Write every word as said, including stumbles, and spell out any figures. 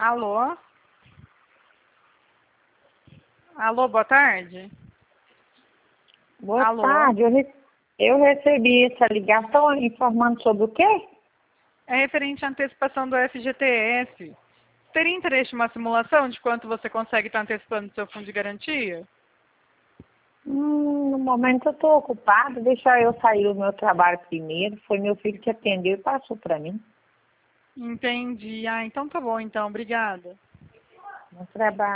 Alô? Alô, boa tarde. Boa Alô? tarde, eu, re- eu recebi essa ligação informando sobre o quê? É referente à antecipação do F G T S. Teria interesse em uma simulação de quanto você consegue estar antecipando o seu fundo de garantia? Hum, no momento eu estou ocupada, deixa eu sair do meu trabalho primeiro. Foi meu filho que atendeu e passou para mim. Entendi. Ah, então tá bom então. Obrigada. No trabalho.